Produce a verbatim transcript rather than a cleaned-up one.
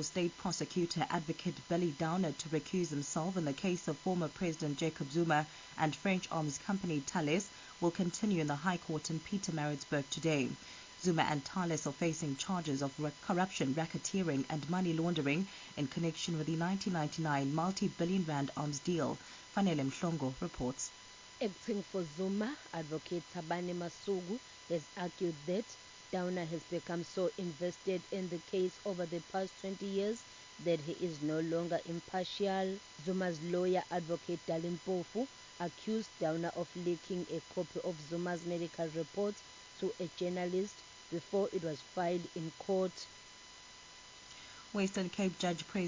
for State Prosecutor Advocate Billy Downer to recuse himself in the case of former President Jacob Zuma and French arms company Thales will continue in the High Court in Pietermaritzburg today. Zuma and Thales are facing charges of corruption, racketeering and money laundering in connection with the nineteen ninety-nine multi-billion rand arms deal. Fanele Mhlongo reports. Acting for Zuma, Advocate Thabani Masuku has argued that Downer has become so invested in the case over the past twenty years that he is no longer impartial. Zuma's lawyer, Advocate Dalim Pofu, accused Downer of leaking a copy of Zuma's medical report to a journalist before it was filed in court. Western Cape Judge praised